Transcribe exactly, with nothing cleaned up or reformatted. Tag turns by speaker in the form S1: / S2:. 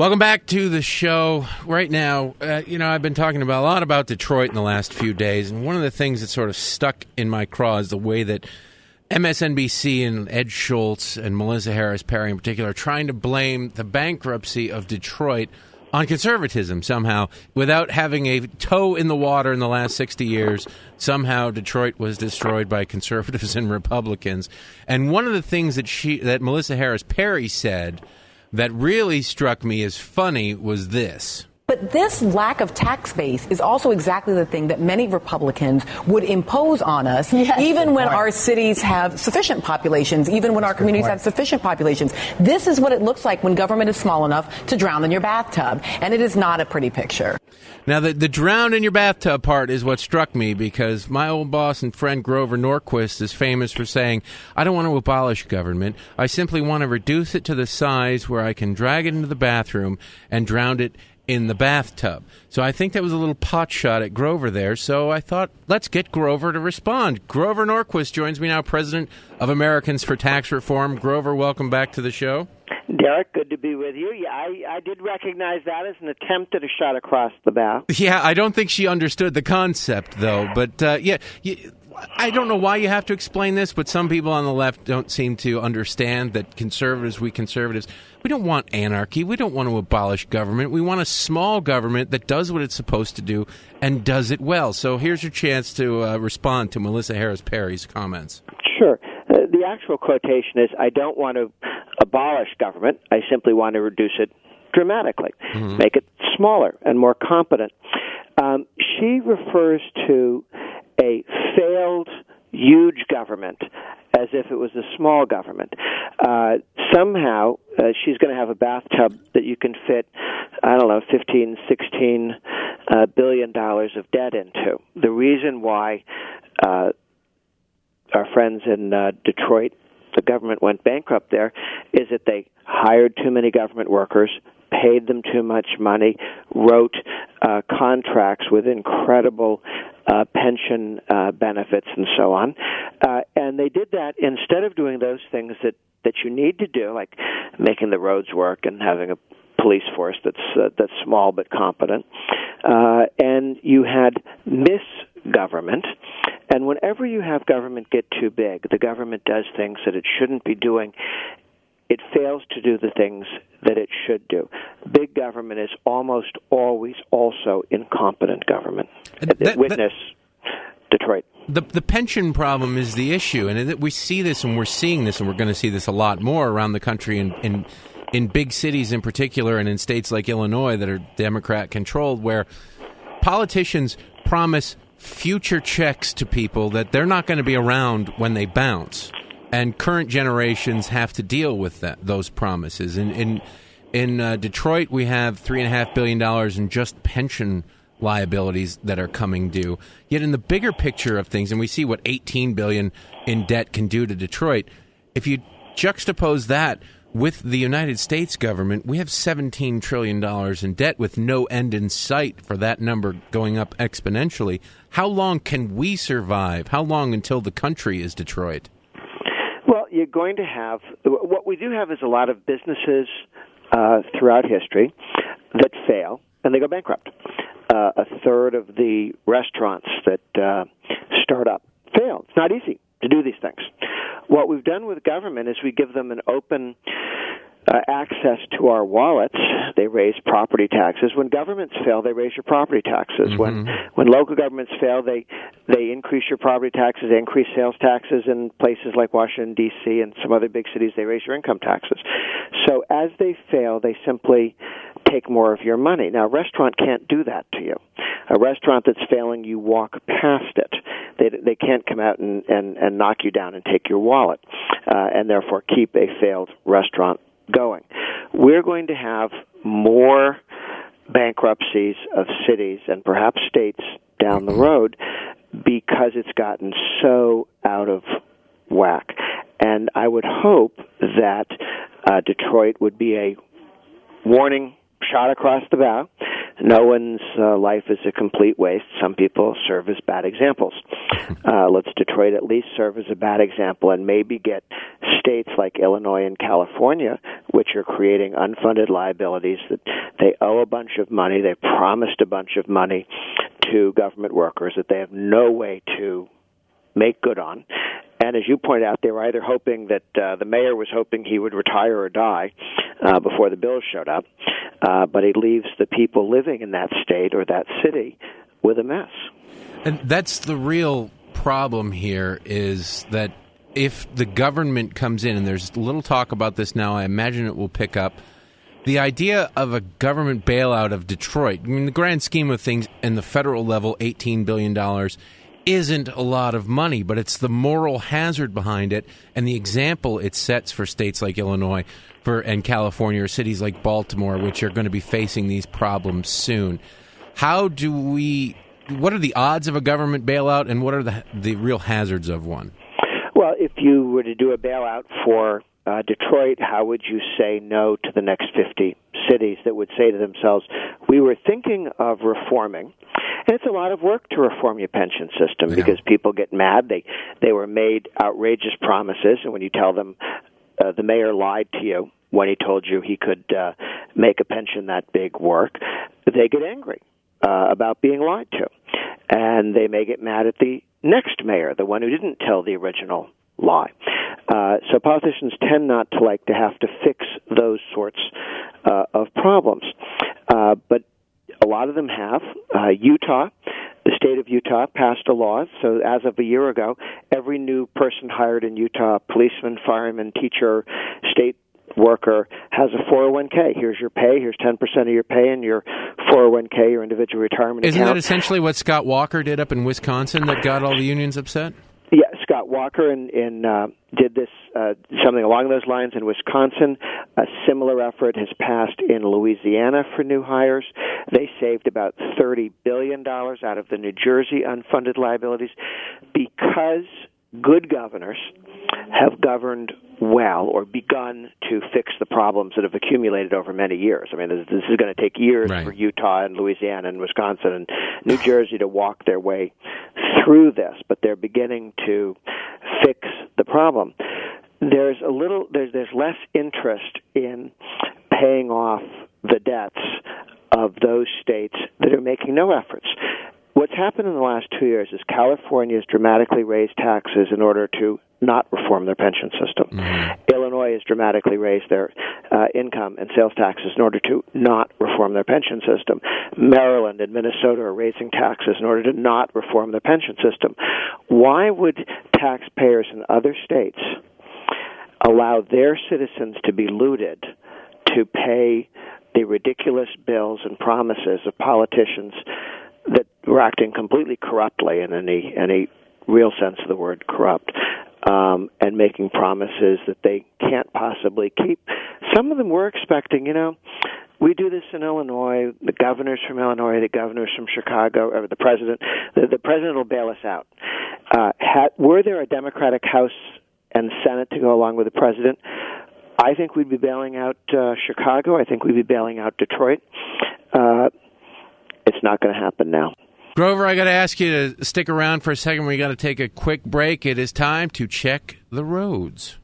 S1: Welcome back to the show. Right now, uh, you know, I've been talking about a lot about Detroit in the last few days, and one of the things that sort of stuck in my craw is the way that M S N B C and Ed Schultz and Melissa Harris Perry in particular are trying to blame the bankruptcy of Detroit on conservatism somehow, without having a toe in the water in the last sixty years. Somehow Detroit was destroyed by conservatives and Republicans. And one of the things that she, that Melissa Harris Perry said that really struck me as funny was this.
S2: But this lack of tax base is also exactly the thing that many Republicans would impose on us, yes, even when point. our cities have sufficient populations, even when That's our communities point. have sufficient populations. This is what it looks like when government is small enough to drown in your bathtub, and it is not a pretty picture.
S1: Now, the, the drown in your bathtub part is what struck me, because my old boss and friend Grover Norquist is famous for saying, I don't want to abolish government. I simply want to reduce it to the size where I can drag it into the bathroom and drown it in the bathtub. So I think that was a little pot shot at Grover there. So I thought, let's get Grover to respond. Grover Norquist joins me now, president of Americans for Tax Reform. Grover, welcome back to the show.
S3: Derek, good to be with you. Yeah, I, I did recognize that as an attempt at a shot across the bow.
S1: Yeah, I don't think she understood the concept, though. But, uh, yeah, you, I don't know why you have to explain this, but some people on the left don't seem to understand that conservatives, we conservatives, we don't want anarchy. We don't want to abolish government. We want a small government that does what it's supposed to do and does it well. So here's your chance to uh, respond to Melissa Harris Perry's comments.
S3: Sure. Uh, the actual quotation is, I don't want to abolish government. I simply want to reduce it dramatically, mm-hmm. make it smaller and more competent. Um, she refers to a failed huge government as if it was a small government. Uh, somehow, uh, she's going to have a bathtub that you can fit, I don't know, fifteen, sixteen uh, billion dollars of debt into. The reason why uh, our friends in uh, Detroit, the government went bankrupt there, is that they hired too many government workers, paid them too much money, wrote uh, contracts with incredible uh, pension uh, benefits and so on. Uh, and they did that instead of doing those things that, that you need to do, like making the roads work and having a police force that's uh, that's small but competent. Uh, and you had misgovernment. And whenever you have government get too big, the government does things that it shouldn't be doing. It fails to do the things that it should do. Big government is almost always also incompetent government. That, Witness that, Detroit.
S1: The the pension problem is the issue, and we see this, and we're seeing this, and we're going to see this a lot more around the country, in, in in big cities in particular, and in states like Illinois that are Democrat-controlled, where politicians promise future checks to people that they're not going to be around when they bounce. And current generations have to deal with that, those promises. In in, in uh, Detroit, we have three and a half billion dollars in just pension liabilities that are coming due. Yet, in the bigger picture of things, and we see what eighteen billion dollars in debt can do to Detroit. If you juxtapose that with the United States government, we have seventeen trillion dollars in debt with no end in sight for that number going up exponentially. How long can we survive? How long until the country is Detroit?
S3: Well, you're going to have, what we do have is a lot of businesses uh, throughout history that fail, and they go bankrupt. Uh, a third of the restaurants that uh, start up fail. It's not easy to do these things. What we've done with government is we give them an open uh, access to our wallets. They raise property taxes. When governments fail, they raise your property taxes. Mm-hmm. When when local governments fail, they they increase your property taxes. They increase sales taxes in places like Washington, D C and some other big cities. They raise your income taxes. So as they fail, they simply take more of your money. Now, a restaurant can't do that to you. A restaurant that's failing, you walk past it. They they can't come out and, and, and knock you down and take your wallet, uh, and therefore keep a failed restaurant going. We're going to have more bankruptcies of cities and perhaps states down the road because it's gotten so out of whack. And I would hope that uh, Detroit would be a warning shot across the bow, no one's uh, life is a complete waste. Some people serve as bad examples. Uh, let's Detroit at least serve as a bad example and maybe get states like Illinois and California, which are creating unfunded liabilities that they owe a bunch of money, they promised a bunch of money to government workers that they have no way to make good on. And as you point out, they were either hoping that uh, the mayor was hoping he would retire or die uh, before the bills showed up, uh, but he leaves the people living in that state or that city with a mess.
S1: And that's the real problem here, is that if the government comes in, and there's little talk about this now, I imagine it will pick up, the idea of a government bailout of Detroit, I mean, in the grand scheme of things, in the federal level, eighteen billion dollars isn't a lot of money, but it's the moral hazard behind it and the example it sets for states like Illinois for and California, or cities like Baltimore, which are going to be facing these problems soon. How do we, what are the odds of a government bailout, and what are the the real hazards of one?
S3: Well, if you were to do a bailout for Uh, Detroit, how would you say no to the next fifty cities that would say to themselves, we were thinking of reforming, and it's a lot of work to reform your pension system yeah. because people get mad. They they were made outrageous promises, and when you tell them uh, the mayor lied to you when he told you he could uh, make a pension that big work, they get angry uh, about being lied to. And they may get mad at the next mayor, the one who didn't tell the original lie. Uh, so politicians tend not to like to have to fix those sorts uh, of problems. Uh, but a lot of them have. Uh, Utah, the state of Utah, passed a law. So as of a year ago, every new person hired in Utah, policeman, fireman, teacher, state worker, has a four oh one k. Here's your pay. Here's ten percent of your pay and your four oh one k, your individual retirement
S1: Isn't
S3: account.
S1: that essentially what Scott Walker did up in Wisconsin that got all the unions upset?
S3: Yeah, Scott Walker in, in uh, did this uh, something along those lines in Wisconsin. A similar effort has passed in Louisiana for new hires. They saved about thirty billion dollars out of the New Jersey unfunded liabilities because good governors have governed well or begun to fix the problems that have accumulated over many years. I mean, this, this is going to take years right. for Utah and Louisiana and Wisconsin and New Jersey to walk their way through this, but they're beginning to fix the problem. There's a little, there's, there's less interest in paying off the debts of those states that are making no efforts. What's happened in the last two years is California has dramatically raised taxes in order to not reform their pension system. Mm-hmm. Illinois has dramatically raised their uh, income and sales taxes in order to not reform their pension system. Maryland and Minnesota are raising taxes in order to not reform their pension system. Why would taxpayers in other states allow their citizens to be looted to pay the ridiculous bills and promises of politicians that were acting completely corruptly in any any real sense of the word corrupt, um, and making promises that they can't possibly keep? Some of them were expecting, you know, we do this in Illinois, the governors from Illinois, the governors from Chicago, or the president, the, the president will bail us out. Uh, had, were there a Democratic House and Senate to go along with the president, I think we'd be bailing out uh, Chicago. I think we'd be bailing out Detroit. Uh, It's not going to happen now.
S1: Grover, I got to ask you to stick around for a second. We got to take a quick break. It is time to check the roads.